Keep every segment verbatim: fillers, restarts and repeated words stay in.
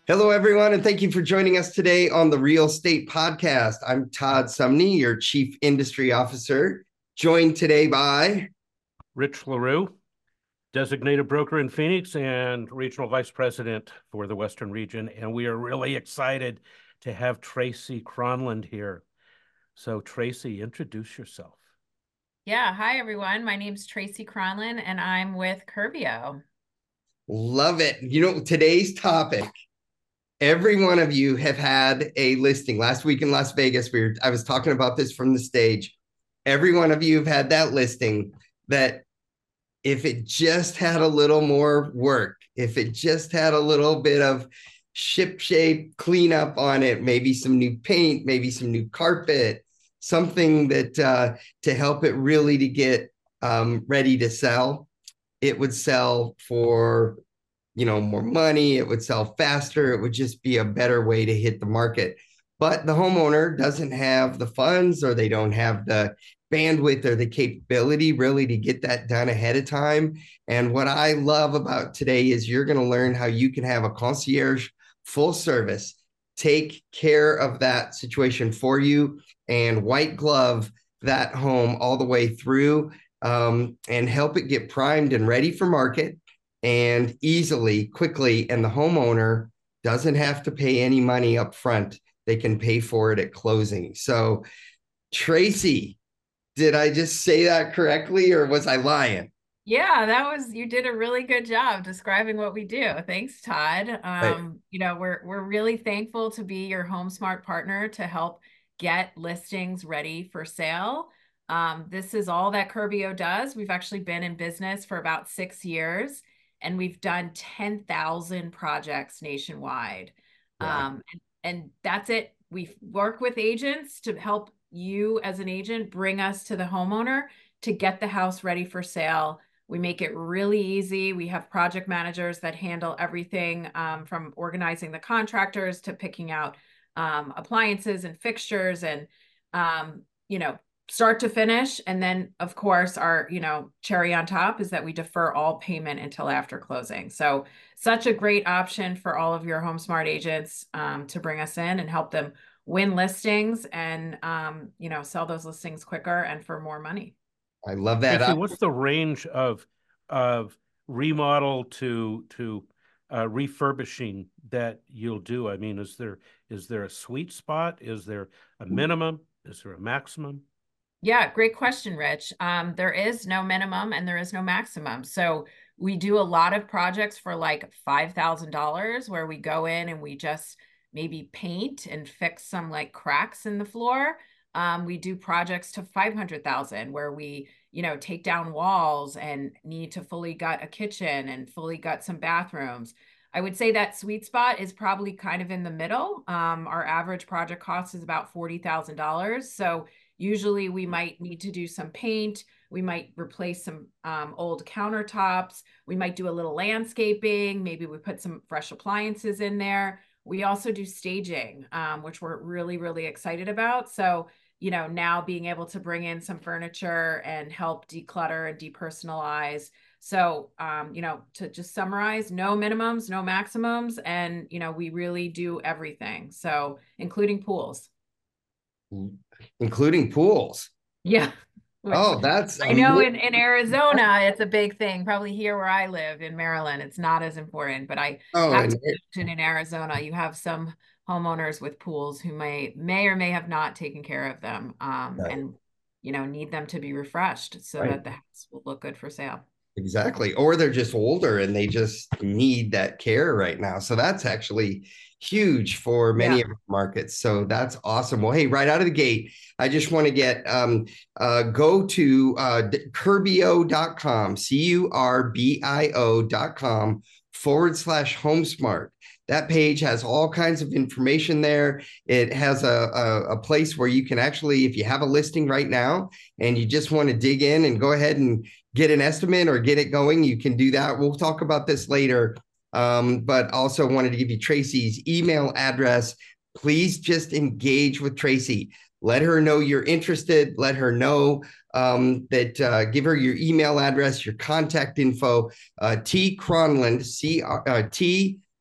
Hello, everyone, and thank you for joining us today on the Real Estate Podcast. I'm Todd Sumney, your Chief Industry Officer, joined today by Rich LaRue, designated broker in Phoenix and regional vice president for the Western region. And we are really excited to have Tracy Cronland here. So Tracy, introduce yourself. Yeah, hi everyone. My name's Tracy Cronland and I'm with Curbio. Love it. You know, today's topic, every one of you have had a listing. Last week in Las Vegas, we were, I was talking about this from the stage. Every one of you have had that listing that if it just had a little more work, if it just had a little bit of ship shape cleanup on it, maybe some new paint, maybe some new carpet, something that uh, to help it really to get um, ready to sell, it would sell for, you know, more money. It would sell faster. It would just be a better way to hit the market. But the homeowner doesn't have the funds, or they don't have the bandwidth or the capability really to get that done ahead of time. And what I love about today is you're going to learn how you can have a concierge full service take care of that situation for you and white glove that home all the way through, um, and help it get primed and ready for market and easily, quickly. And the homeowner doesn't have to pay any money up front. They can pay for it at closing. So, Tracy, did I just say that correctly, or was I lying? Yeah, that was, you did a really good job describing what we do. Thanks, Todd. Right. Um, you know, we're we're really thankful to be your HomeSmart partner to help get listings ready for sale. Um, this is all that Curbio does. We've actually been in business for about six years and we've done ten thousand projects nationwide. Yeah. Um, and, and that's it. We work with agents to help you as an agent bring us to the homeowner to get the house ready for sale. We make it really easy. We have project managers that handle everything, um, from organizing the contractors to picking out um, appliances and fixtures and, um, you know, start to finish. And then, of course, our, you know, cherry on top is that we defer all payment until after closing. So such a great option for all of your HomeSmart agents um, to bring us in and help them win listings and, um, you know, sell those listings quicker and for more money. I love that. Tracy, what's the range of of remodel to to uh, refurbishing that you'll do? I mean, is there is there a sweet spot? Is there a minimum? Is there a maximum? Yeah, great question, Rich. Um, there is no minimum and there is no maximum. So we do a lot of projects for like five thousand dollars where we go in and we just maybe paint and fix some like cracks in the floor. Um, we do projects to five hundred thousand where we, you know, take down walls and need to fully gut a kitchen and fully gut some bathrooms. I would say that sweet spot is probably kind of in the middle. Um, our average project cost is about forty thousand dollars. So usually we might need to do some paint. We might replace some um, old countertops. We might do a little landscaping. Maybe we put some fresh appliances in there. We also do staging, um, which we're really, really excited about. So, you know, now being able to bring in some furniture and help declutter and depersonalize. So, um, you know, to just summarize, no minimums, no maximums. And, you know, we really do everything. So, including pools. Including pools. Yeah. Which Oh, that's I know amazing. in, in Arizona, it's a big thing. Probably here where I live in Maryland, it's not as important, but I Oh, have and to mention in Arizona, you have some homeowners with pools who may may or may have not taken care of them, um, right, and you know, need them to be refreshed so right. that the house will look good for sale. Exactly. Or they're just older and they just need that care right now. So that's actually huge for many Yeah. of our markets. So that's awesome. Well, hey, right out of the gate, I just want to get um uh go to uh curbio dot com, C U R B I O dot com forward slash HomeSmart. That page has all kinds of information there. It has a, a, a place where you can actually, if you have a listing right now and you just want to dig in and go ahead and get an estimate or get it going, you can do that. We'll talk about this later. Um, but also wanted to give you Tracy's email address. Please just engage with Tracy. Let her know you're interested. Let her know um, that uh, give her your email address, your contact info, uh, T Cronland, C uh, T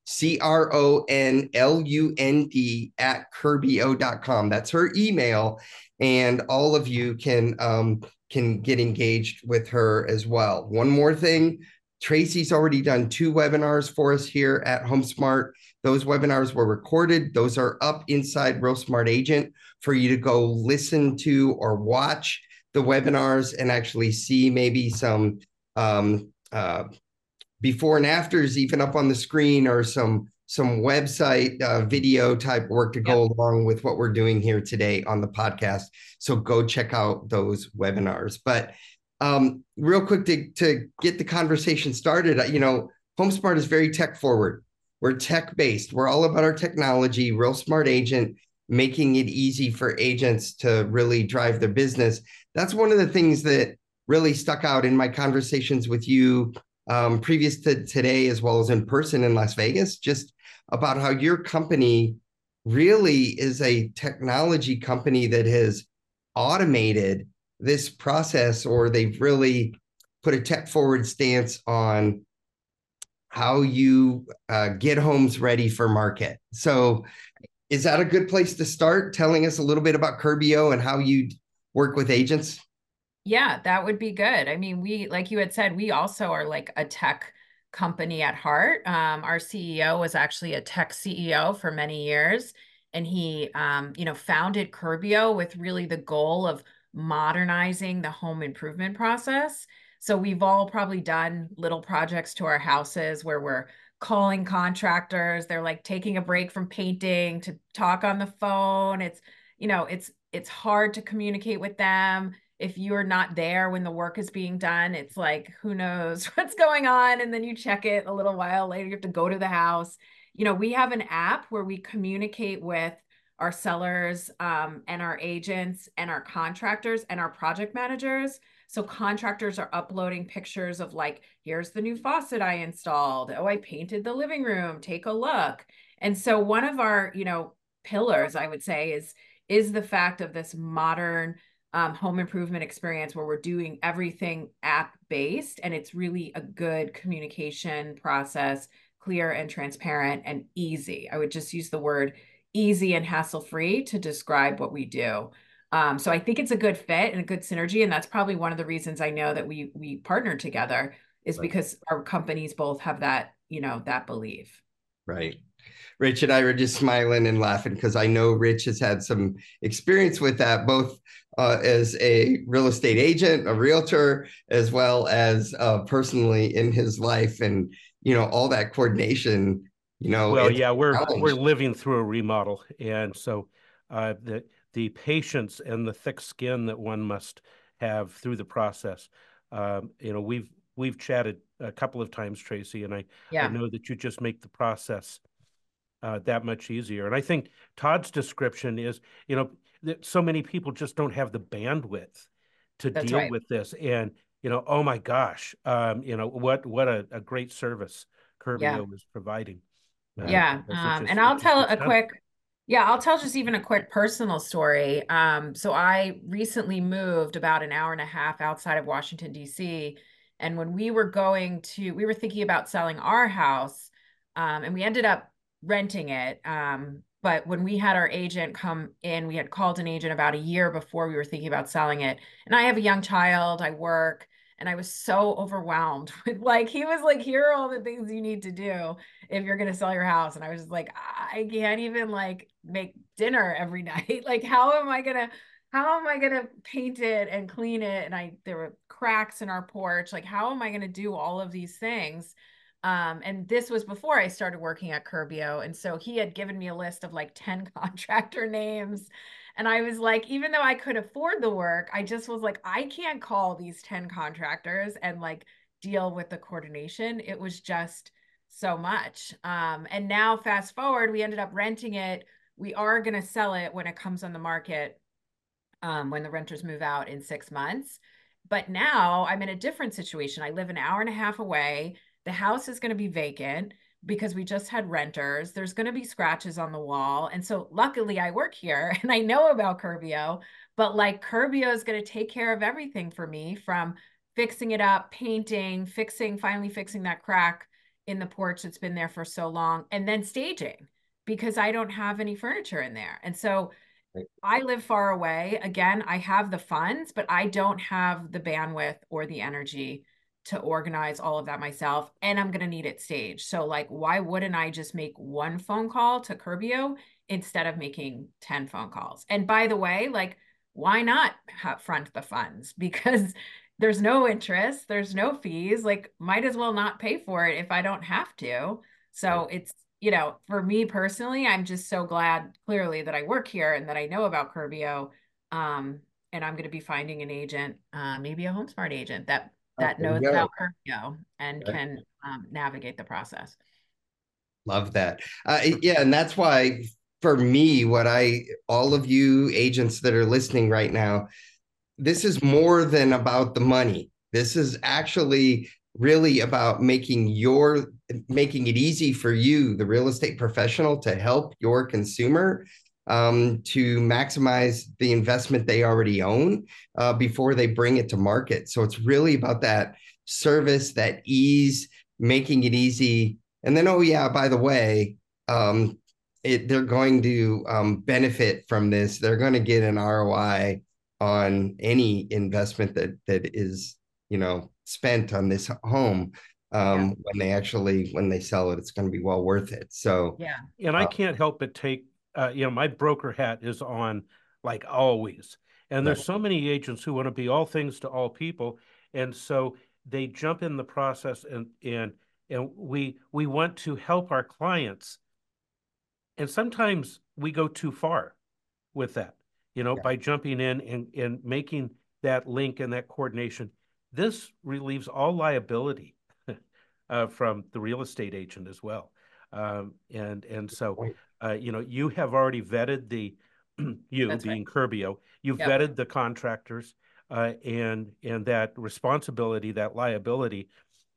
C R O N L U N D at Curbio dot com. That's her email. And all of you can um, can get engaged with her as well. One more thing, Tracy's already done two webinars for us here at HomeSmart. Those webinars were recorded. Those are up inside Real Smart Agent for you to go listen to or watch the webinars and actually see maybe some um, uh, before and afters even up on the screen, or some some website uh, video type work to go yep. along with what we're doing here today on the podcast. So go check out those webinars. But um, real quick to, to get the conversation started, you know, HomeSmart is very tech forward. We're tech based. We're all about our technology. Real Smart Agent, making it easy for agents to really drive their business. That's one of the things that really stuck out in my conversations with you um, previous to today, as well as in person in Las Vegas, just about how your company really is a technology company that has automated this process, or they've really put a tech forward stance on how you uh, get homes ready for market. So is that a good place to start, telling us a little bit about Curbio and how you work with agents? Yeah, that would be good. I mean, we, like you had said, we also are like a tech company at heart. Um, our C E O was actually a tech C E O for many years, and he, um, you know, founded Curbio with really the goal of modernizing the home improvement process. So we've all probably done little projects to our houses where we're calling contractors. They're like taking a break from painting to talk on the phone. It's, you know, it's, it's hard to communicate with them. If you're not there when the work is being done, it's like, who knows what's going on? And then you check it a little while later, you have to go to the house. You know, we have an app where we communicate with our sellers um, and our agents and our contractors and our project managers. So contractors are uploading pictures of like, here's the new faucet I installed. Oh, I painted the living room. Take a look. And so one of our, you know, pillars, I would say, is, is the fact of this modern Um, home improvement experience where we're doing everything app-based, and it's really a good communication process, clear and transparent and easy. I would just use the word easy and hassle-free to describe what we do. Um, so I think it's a good fit and a good synergy, and that's probably one of the reasons I know that we we partnered together is Right. because our companies both have that, you know, that belief. Right. Rich and I were just smiling and laughing because I know Rich has had some experience with that, both uh, as a real estate agent, a realtor, as well as uh, personally in his life, and you know, all that coordination. You know, well, yeah, we're we're living through a remodel, and so uh, the the patience and the thick skin that one must have through the process. Um, you know, we've we've chatted a couple of times, Tracy, and I Yeah. I know that you just make the process Uh, that much easier. And I think Todd's description is, you know, that so many people just don't have the bandwidth to That's deal right. with this. And, you know, oh my gosh, um, you know, what what a, a great service Curbio Yeah. is providing. Uh, Yeah. because it Um, just, and it I'll just tell gets a done. quick, yeah, I'll tell just even a quick personal story. Um, so I recently moved about an hour and a half outside of Washington, D C. And when we were going to, we were thinking about selling our house, um, and we ended up renting it. Um, but when we had our agent come in, we had called an agent about a year before we were thinking about selling it. And I have a young child, I work, and I was so overwhelmed with like, he was like, here are all the things you need to do if you're going to sell your house. And I was just like, I can't even like make dinner every night. Like, how am I going to, how am I going to paint it and clean it? And I, there were cracks in our porch. Like, how am I going to do all of these things? Um, and this was before I started working at Curbio. And so he had given me a list of like ten contractor names. And I was like, even though I could afford the work, I just was like, I can't call these ten contractors and like deal with the coordination. It was just so much. Um, and now fast forward, we ended up renting it. We are going to sell it when it comes on the market, um, when the renters move out in six months. But now I'm in a different situation. I live an hour and a half away. The house is going to be vacant because we just had renters. There's going to be scratches on the wall. And so luckily I work here and I know about Curbio, but like Curbio is going to take care of everything for me, from fixing it up, painting, fixing, finally fixing that crack in the porch that's been there for so long, and then staging because I don't have any furniture in there. And so I live far away. Again, I have the funds, but I don't have the bandwidth or the energy to organize all of that myself. And I'm going to need it staged. So like, why wouldn't I just make one phone call to Curbio instead of making ten phone calls? And by the way, like, why not have front the funds? Because there's no interest, there's no fees, like might as well not pay for it if I don't have to. So it's, you know, for me personally, I'm just so glad clearly that I work here and that I know about Curbio. Um, and I'm going to be finding an agent, uh, maybe a HomeSmart agent that that knows about Curbio and Right. can um, navigate the process. Love that. Uh, yeah, and that's why for me, what I, all of you agents that are listening right now, this is more than about the money. This is actually really about making your, making it easy for you, the real estate professional, to help your consumer um, to maximize the investment they already own uh, before they bring it to market. So it's really about that service, that ease, making it easy. And then, oh yeah, by the way, um, it, they're going to um, benefit from this. They're going to get an R O I on any investment that that is, you know, spent on this home. Um, yeah. When they actually, when they sell it, it's going to be well worth it. So, yeah. And I can't help but take, uh, you know, my broker hat is on like always. And there's so many agents who want to be all things to all people. And so they jump in the process and, and, and we, we want to help our clients. And sometimes we go too far with that, you know, yeah. by jumping in and, and making that link and that coordination. This relieves all liability uh, from the real estate agent as well. Um, and and so, uh, you know, you have already vetted the, you That's being right. Curbio, you've yep. vetted the contractors uh, and and that responsibility, that liability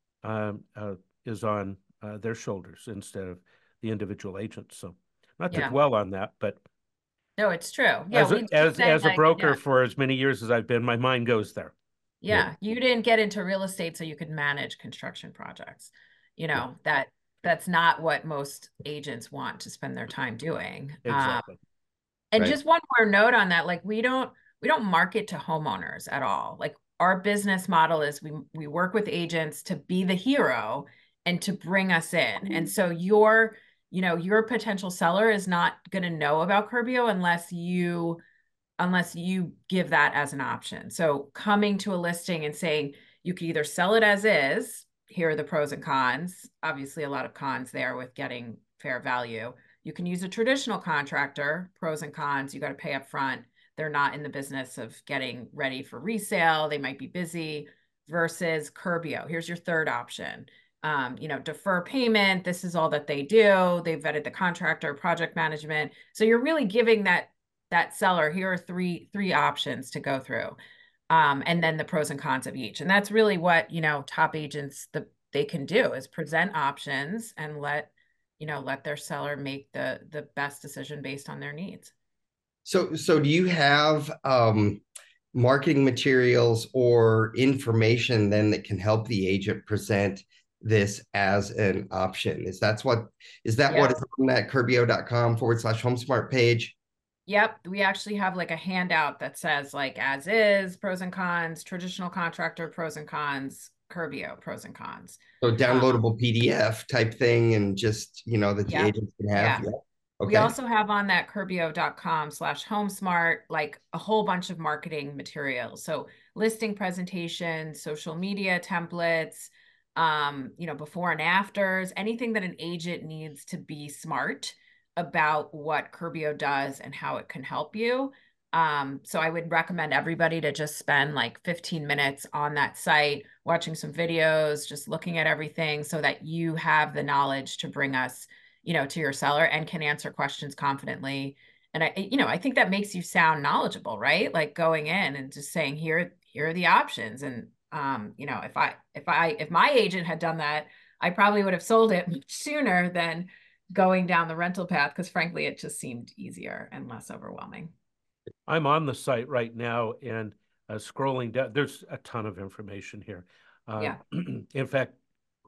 um, uh, is on uh, their shoulders instead of the individual agent. So not to yeah. dwell on that, but no, it's true. Yeah, as a, as, as like, a broker yeah. for as many years as I've been, my mind goes there. Yeah, yeah, you didn't get into real estate so you could manage construction projects. You know, yeah. that that's not what most agents want to spend their time doing. Exactly. Um, and right. just one more note on that, like we don't we don't market to homeowners at all. Like our business model is we we work with agents to be the hero and to bring us in. And so your, you know, your potential seller is not going to know about Curbio unless you unless you give that as an option. So coming to a listing and saying you can either sell it as is, here are the pros and cons. Obviously, a lot of cons there with getting fair value. You can use a traditional contractor, pros and cons. You got to pay up front. They're not in the business of getting ready for resale. They might be busy versus Curbio. Here's your third option. Um, you know, defer payment. This is all that they do. They've vetted the contractor, project management. So you're really giving that that seller, here are three three options to go through. Um, and then the pros and cons of each. And that's really what, you know, top agents, the they can do is present options and let, you know, let their seller make the the best decision based on their needs. So, so do you have um, marketing materials or information then that can help the agent present this as an option? Is that's what, is that yep. what is on that Curbio.com forward slash HomeSmart page? Yep. We actually have like a handout that says like as is, pros and cons, traditional contractor, pros and cons, Curbio, pros and cons. So downloadable um, P D F type thing and just, you know, that the yeah, agents can have. Yeah. yeah. Okay. We also have on that Curbio.com slash HomeSmart, like a whole bunch of marketing materials. So listing presentations, social media templates, um, you know, before and afters, anything that an agent needs to be smart about what Curbio does and how it can help you. Um, so I would recommend everybody to just spend like fifteen minutes on that site, watching some videos, just looking at everything so that you have the knowledge to bring us, you know, to your seller and can answer questions confidently. And I, you know, I think that makes you sound knowledgeable, right? Like going in and just saying, here, here are the options. And, um, you know, if I, if I, if my agent had done that, I probably would have sold it much sooner than going down the rental path, because frankly, it just seemed easier and less overwhelming. I'm on the site right now and uh, scrolling down. There's a ton of information here. Uh, yeah. In fact,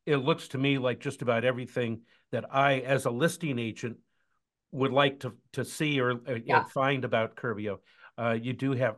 it looks to me like just about everything that I, as a listing agent, would like to to see or uh, you know, Yeah. find about Curbio. Uh, you do have,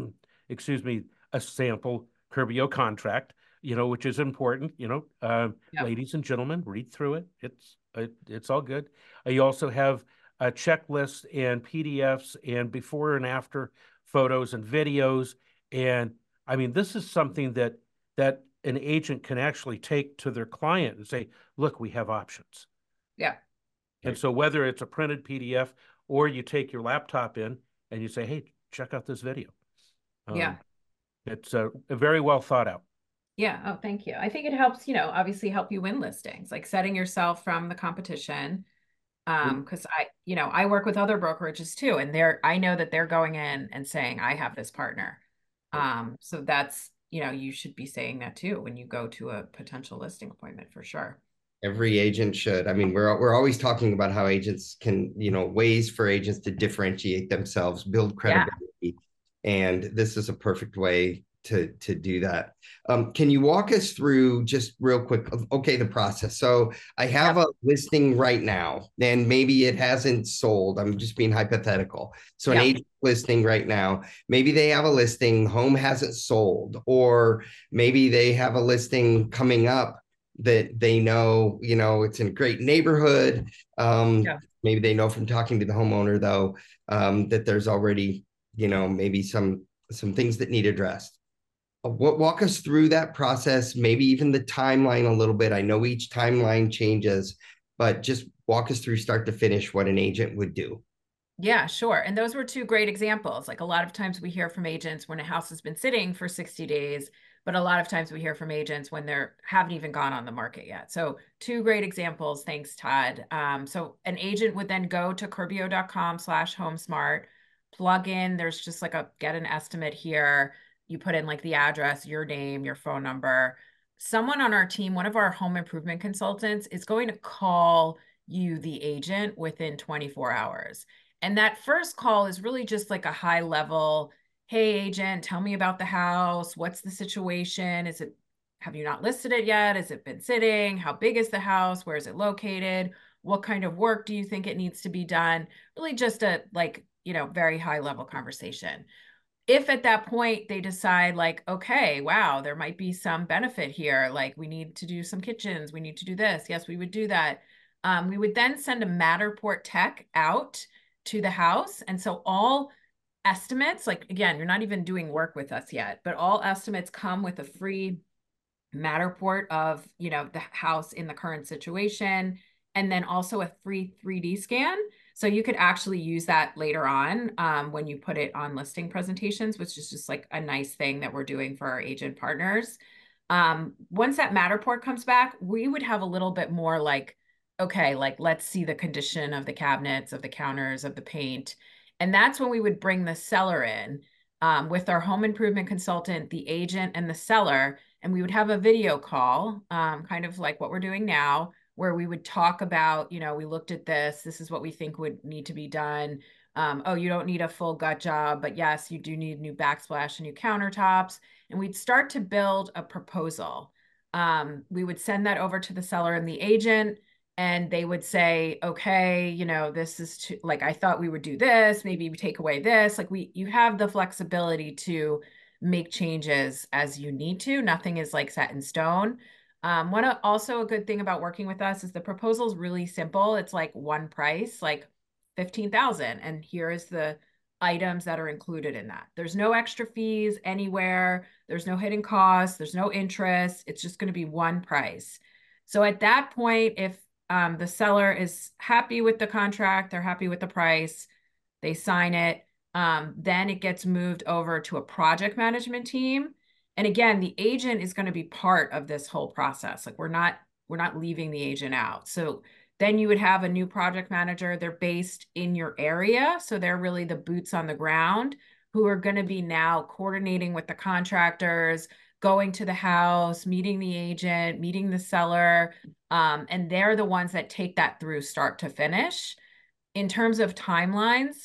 excuse me, a sample Curbio contract, you know, which is important. You know, uh, Yeah. ladies and gentlemen, read through it. It's it, it's all good. Uh, you also have a checklist and P D Fs and before and after photos and videos. And I mean, this is something that that an agent can actually take to their client and say, look, we have options. Yeah. And so whether it's a printed P D F or you take your laptop in and you say, hey, check out this video. Um, Yeah. It's a, a very well thought out. Yeah. Oh, thank you. I think it helps, you know, obviously help you win listings, like setting yourself from the competition. Um, because I, you know, I work with other brokerages too, and they're, I know that they're going in and saying, I have this partner. Um, so that's, you know, you should be saying that too when you go to a potential listing appointment for sure. Every agent should. I mean, we're we're always talking about how agents can, you know, ways for agents to differentiate themselves, build credibility, yeah. And this is a perfect way to to do that. Um, can you walk us through just real quick? Okay, the process. So I have yep. a listing right now, and maybe it hasn't sold. I'm just being hypothetical. So an yep. agent listing right now, maybe they have a listing, home hasn't sold, or maybe they have a listing coming up that they know, you know, it's in a great neighborhood. Um, yeah. Maybe they know from talking to the homeowner, though, um, that there's already, you know, maybe some some things that need addressed. What walk us through that process, maybe even the timeline a little bit. I know each timeline changes, but just walk us through start to finish what an agent would do. Yeah, sure. And those were two great examples. Like a lot of times we hear from agents when a house has been sitting for sixty days, but a lot of times we hear from agents when they're haven't even gone on the market yet. So two great examples. Thanks, Todd. Um, so an agent would then go to curbio.com slash HomeSmart, plug in, there's just like a get an estimate here. You put in like the address, your name, your phone number. Someone on our team, one of our home improvement consultants, is going to call you, the agent, within twenty-four hours. And that first call is really just like a high level, hey, agent, tell me about the house. What's the situation? Is it, have you not listed it yet? Has it been sitting? How big is the house? Where is it located? What kind of work do you think it needs to be done? Really just a like, you know, very high level conversation. If at that point they decide like, okay, wow, there might be some benefit here. Like we need to do some kitchens. We need to do this. Yes, we would do that. Um, we would then send a Matterport tech out to the house. And so all estimates, like, again, you're not even doing work with us yet, but all estimates come with a free Matterport of, you know, the house in the current situation, and then also a free three D scan. So you could actually use that later on um, when you put it on listing presentations, which is just like a nice thing that we're doing for our agent partners. Um, once that Matterport comes back, we would have a little bit more like, okay, like let's see the condition of the cabinets, of the counters, of the paint. And that's when we would bring the seller in um, with our home improvement consultant, the agent, and the seller. And we would have a video call, um, kind of like what we're doing now, where we would talk about, you know, we looked at this, this is what we think would need to be done. Um, oh, you don't need a full gut job, but yes, you do need new backsplash and new countertops. And we'd start to build a proposal. Um, we would send that over to the seller and the agent, and they would say, okay, you know, this is too, like, I thought we would do this, maybe we take away this. Like we, you have the flexibility to make changes as you need to. Nothing is like set in stone. Um, one also a good thing about working with us is the proposal is really simple. It's like one price, like fifteen thousand. And here is the items that are included in that. There's no extra fees anywhere. There's no hidden costs. There's no interest. It's just going to be one price. So at that point, if um, the seller is happy with the contract, they're happy with the price, they sign it, um, then it gets moved over to a project management team. And again, the agent is going to be part of this whole process. Like we're not, we're not leaving the agent out. So then you would have a new project manager. They're based in your area. So they're really the boots on the ground who are going to be now coordinating with the contractors, going to the house, meeting the agent, meeting the seller. Um, and they're the ones that take that through start to finish. In terms of timelines,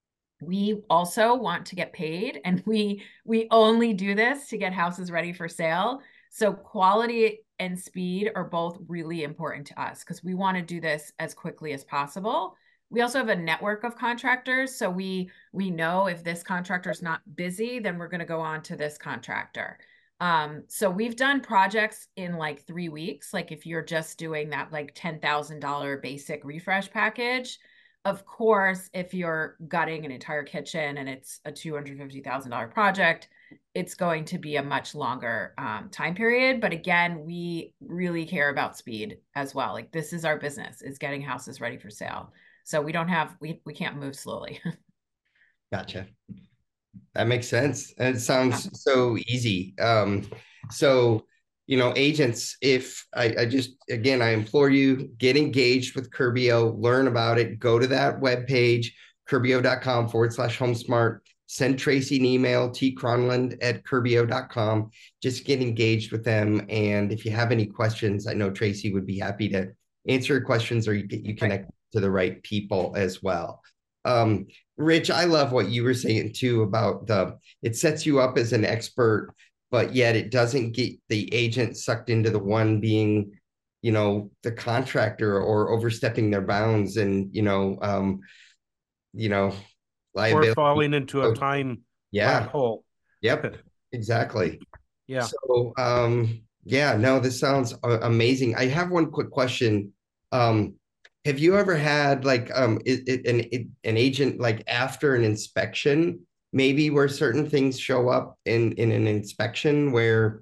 we also want to get paid, and we we only do this to get houses ready for sale. So quality and speed are both really important to us because we want to do this as quickly as possible. We also have a network of contractors. So we we know if this contractor is not busy, then we're going to go on to this contractor. Um, so we've done projects in like three weeks. Like if you're just doing that like ten thousand dollar basic refresh package, of course, if you're gutting an entire kitchen and it's a two hundred fifty thousand dollar project, it's going to be a much longer um, time period. But again, we really care about speed as well. Like this is our business, is getting houses ready for sale. So we don't have, we, we can't move slowly. Gotcha. That makes sense. And it sounds so easy. Um, so, you know, agents, if I, I just, again, I implore you, get engaged with Curbio, learn about it, go to that webpage, curbio.com forward slash HomeSmart, send Tracy an email, tcronland at curbio dot com, just get engaged with them. And if you have any questions, I know Tracy would be happy to answer your questions, or you get you connect right to the right people as well. Um, Rich, I love what you were saying too about the, it sets you up as an expert, but yet it doesn't get the agent sucked into the one being, you know, the contractor or overstepping their bounds and, you know, um, you know, liability. Or falling into a time yeah. black hole. Yep, exactly. Yeah. So, um, yeah, no, this sounds uh, amazing. I have one quick question. Um, have you ever had like um it, it, an it, an agent like after an inspection, maybe where certain things show up in in an inspection where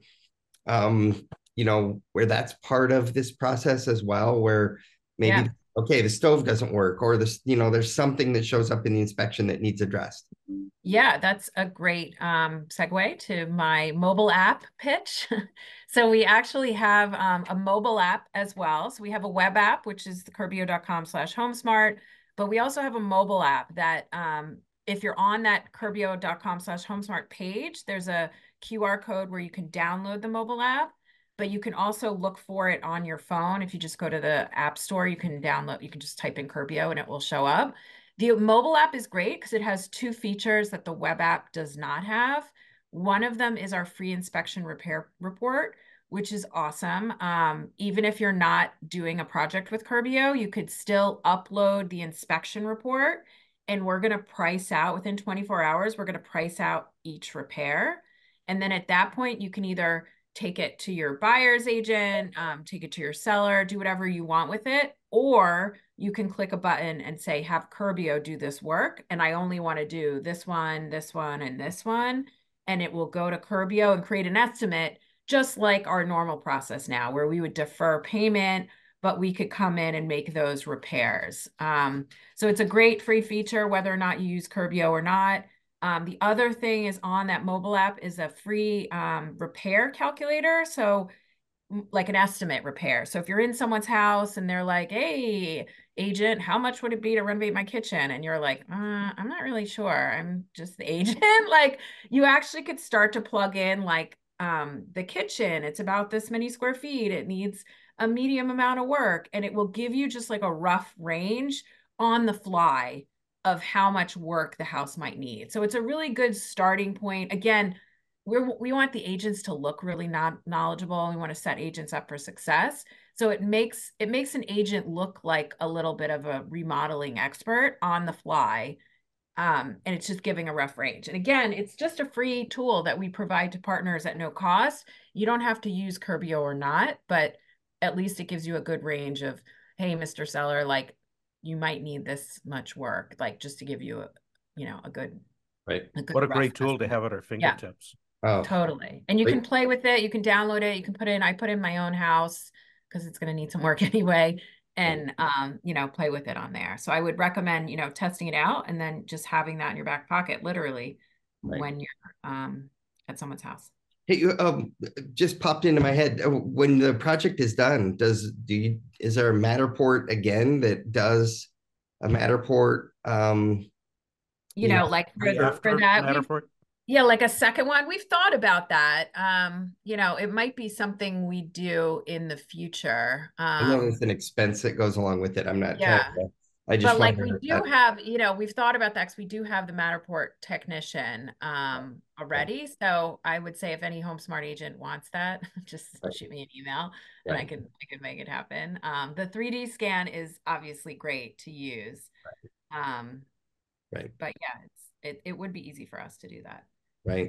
um you know where that's part of this process as well, where maybe yeah. okay, the stove doesn't work, or this, you know, there's something that shows up in the inspection that needs addressed? Yeah, that's a great um, segue to my mobile app pitch. So we actually have um, a mobile app as well. So we have a web app, which is the curbio.com slash HomeSmart, but we also have a mobile app that um, if you're on that curbio.com slash HomeSmart page, there's a Q R code where you can download the mobile app, but you can also look for it on your phone. If you just go to the app store, you can download, you can just type in Curbio and it will show up. The mobile app is great because it has two features that the web app does not have. One of them is our free inspection repair report, which is awesome. Um, even if you're not doing a project with Curbio, you could still upload the inspection report, and we're going to price out within twenty-four hours. We're going to price out each repair. And then at that point, you can either take it to your buyer's agent, um, take it to your seller, do whatever you want with it, or you can click a button and say, have Curbio do this work. And I only want to do this one, this one, and this one. And it will go to Curbio and create an estimate, just like our normal process now, where we would defer payment, but we could come in and make those repairs. Um, so it's a great free feature, whether or not you use Curbio or not. Um, the other thing is on that mobile app is a free um, repair calculator. So like an estimate repair. So if you're in someone's house and they're like, hey, agent, how much would it be to renovate my kitchen? And you're like, uh, I'm not really sure. I'm just the agent. Like you actually could start to plug in like um, the kitchen. It's about this many square feet. It needs a medium amount of work. And it will give you just like a rough range on the fly of how much work the house might need. So it's a really good starting point. Again, We're, we want the agents to look really not knowledgeable. We want to set agents up for success. So it makes it makes an agent look like a little bit of a remodeling expert on the fly. Um, and it's just giving a rough range. And again, it's just a free tool that we provide to partners at no cost. You don't have to use Curbio or not, but at least it gives you a good range of, hey, Mister Seller, like you might need this much work, like just to give you a, you know, a good, right. A good what a great tool estimate. to have at our fingertips. Yeah. Oh, totally. And you great. can play with it. You can download it. You can put in, I put in my own house because it's going to need some work anyway. And, um, you know, play with it on there. So I would recommend, you know, testing it out and then just having that in your back pocket, literally right. when you're um, at someone's house. Hey, um, just popped into my head. When the project is done, does, do you, is there a Matterport again that does a Matterport? Um, you, you know, know, like for, for that, Matterport? Yeah, like a second one. We've thought about that. Um, you know, it might be something we do in the future. Um, I know there's an expense that goes along with it. I'm not yeah. trying to I just But like want we to do that. have, you know, we've thought about that because we do have the Matterport technician um Right, already. So I would say if any Home Smart agent wants that, just right, shoot me an email and I right, could I could make it happen. Um, the three D scan is obviously great to use. Um, right, but yeah, it's it, it would be easy for us to do that. right.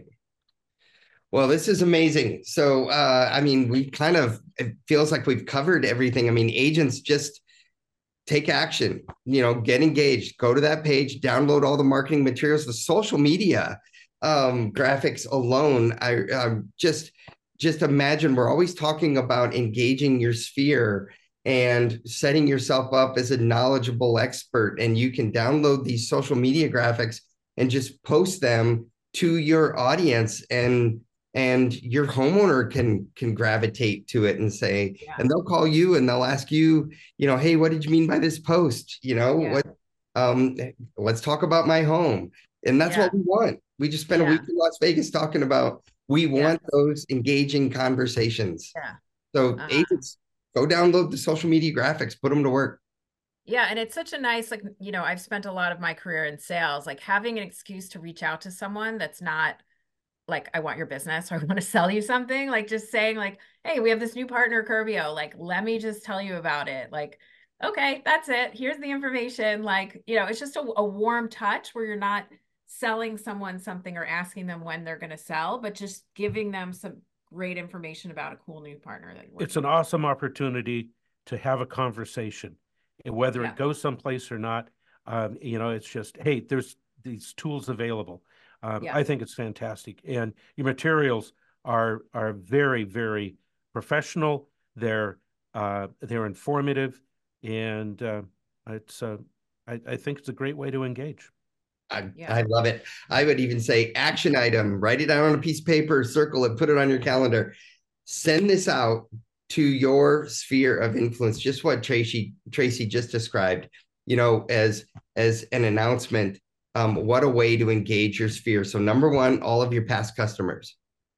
Well, this is amazing. So, uh, I mean, we kind of, it feels like we've covered everything. I mean, agents just take action, you know, get engaged, go to that page, download all the marketing materials, the social media um, graphics alone. I, I just, just imagine we're always talking about engaging your sphere and setting yourself up as a knowledgeable expert. And you can download these social media graphics and just post them to your audience, and and your homeowner can can gravitate to it and say, Yeah. and they'll call you and they'll ask you, you know, hey, what did you mean by this post? You know, Yeah. what, um, let's talk about my home. And that's Yeah. what we want. We just spent a Yeah. week in Las Vegas talking about, we Yeah. want those engaging conversations. Yeah. So Um, agents, go download the social media graphics, put them to work. Yeah, and it's such a nice, like, you know, I've spent a lot of my career in sales, like having an excuse to reach out to someone that's not like, I want your business or I want to sell you something, like just saying like, hey, we have this new partner, Curbio, like, let me just tell you about it. Like, okay, that's it. Here's the information. Like, you know, it's just a, a warm touch where you're not selling someone something or asking them when they're going to sell, but just giving them some great information about a cool new partner that you're It's working an with. awesome opportunity to have a conversation, and whether Yeah. it goes someplace or not, um, you know, it's just, hey, there's these tools available. Um, Yeah. I think it's fantastic, and your materials are are very, very professional. They're uh, they're informative, and uh, it's uh, I, I think it's a great way to engage. I, Yeah. I love it. I would even say action item, write it down on a piece of paper, circle it, put it on your calendar. Send this out to your sphere of influence, just what Tracy Tracy just described, you know, as as an announcement. Um, what a way to engage your sphere. So number one, all of your past customers,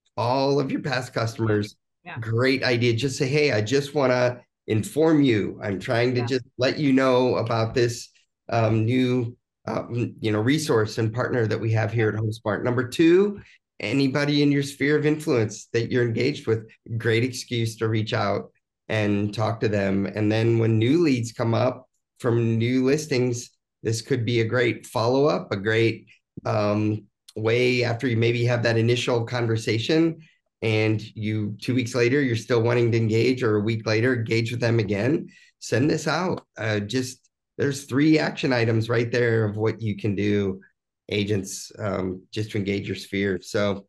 all of your past customers, Yeah. great idea. Just say, hey, I just want to inform you. I'm trying to Yeah. just let you know about this um, new um, you know, resource and partner that we have here at HomeSmart. Number two, anybody in your sphere of influence that you're engaged with, great excuse to reach out and talk to them. And then when new leads come up from new listings, this could be a great follow-up, a great um, way after you maybe have that initial conversation and you two weeks later, you're still wanting to engage, or a week later, engage with them again, send this out. Uh, just there's three action items right there of what you can do, agents, um, just to engage your sphere. So,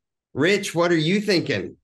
Rich, what are you thinking?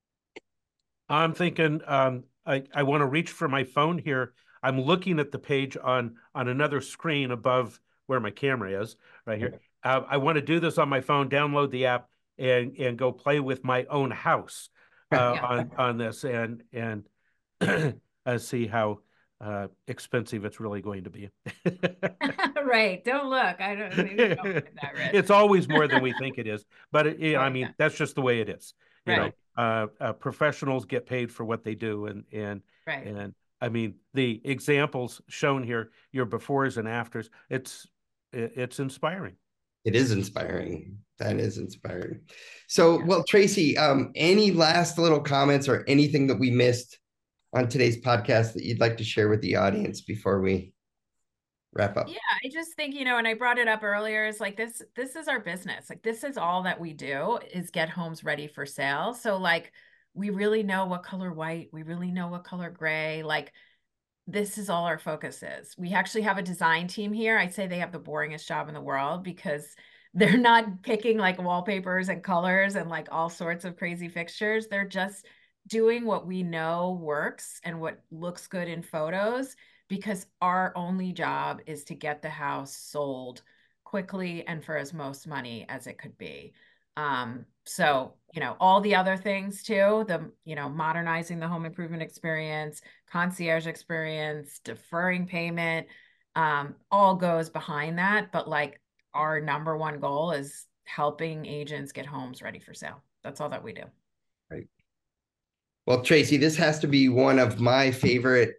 I'm thinking um, I, I want to reach for my phone here. I'm looking at the page on on another screen above where my camera is, right here. Uh, I want to do this on my phone, download the app, and and go play with my own house uh, Yeah. on on this, and and uh, see how uh, expensive it's really going to be. Right. Don't look. I don't maybe don't look at that, Rich. It's always more than we think it is, but it, you know, Oh, I mean, yeah. that's just the way it is. You know, Right. uh, uh, professionals get paid for what they do, and and Right. and I mean, the examples shown here, your befores and afters, it's it, it's inspiring. It is inspiring. That is inspiring. So, Yeah. well, Tracy, um, any last little comments or anything that we missed on today's podcast that you'd like to share with the audience before we wrap up? Yeah, I just think, you know, and I brought it up earlier, is like this, this is our business. Like this is all that we do is get homes ready for sale. So like we really know what color white, we really know what color gray, like this is all our focus is. We actually have a design team here. I'd say they have the boringest job in the world because they're not picking like wallpapers and colors and like all sorts of crazy fixtures. They're just doing what we know works and what looks good in photos, because our only job is to get the house sold quickly and for as most money as it could be. Um, so, you know, all the other things too, the, you know, modernizing the home improvement experience, concierge experience, deferring payment, um, all goes behind that. But like our number one goal is helping agents get homes ready for sale. That's all that we do. Right. Well, Tracy, this has to be one of my favorite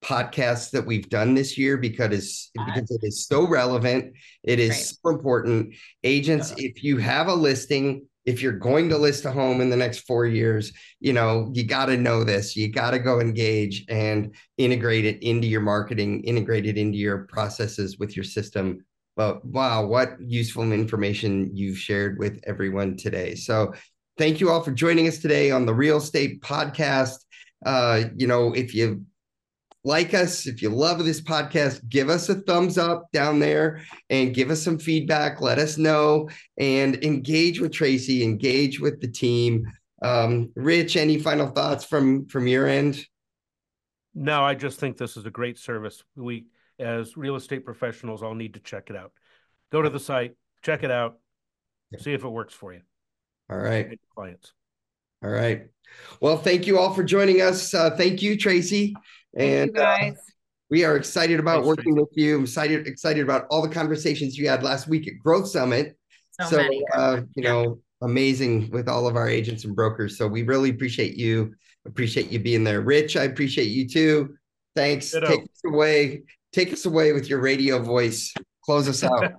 podcasts that we've done this year because it's, because it is so relevant. It is Right. so important. Agents, if you have a listing, if you're going to list a home in the next four years, you know, you got to know this. You got to go engage and integrate it into your marketing, integrate it into your processes with your system. But wow, what useful information you've shared with everyone today. So thank you all for joining us today on the Real Estate Podcast. Uh, you know, if you like us, if you love this podcast, give us a thumbs up down there and give us some feedback. Let us know and engage with Tracy, engage with the team. Um, Rich, any final thoughts from, from your end? No, I just think this is a great service. We, as real estate professionals, all need to check it out. Go to the site, check it out, see if it works for you. All right. Clients. All right. Well, thank you all for joining us. Uh, thank you, Tracy. Thank and you guys. Uh, we are excited about Thanks, working Tracy. with you. I'm excited, excited about all the conversations you had last week at Growth Summit. So So, many. uh, you know, amazing with all of our agents and brokers. So we really appreciate you. Appreciate you being there. Rich, I appreciate you too. Thanks. Ditto. Take us away. Take us away with your radio voice. Close us out.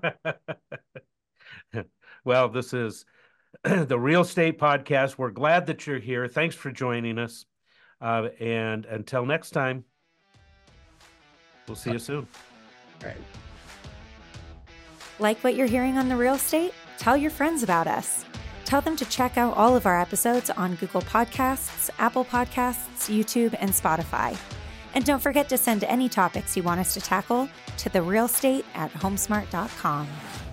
Well, this is the Real Estate Podcast. We're glad that you're here. Thanks for joining us. Uh, and until next time, we'll see you soon. All right. Like what you're hearing on The Real Estate? Tell your friends about us. Tell them to check out all of our episodes on Google Podcasts, Apple Podcasts, YouTube, and Spotify. And don't forget to send any topics you want us to tackle to therealestate at homesmart dot com.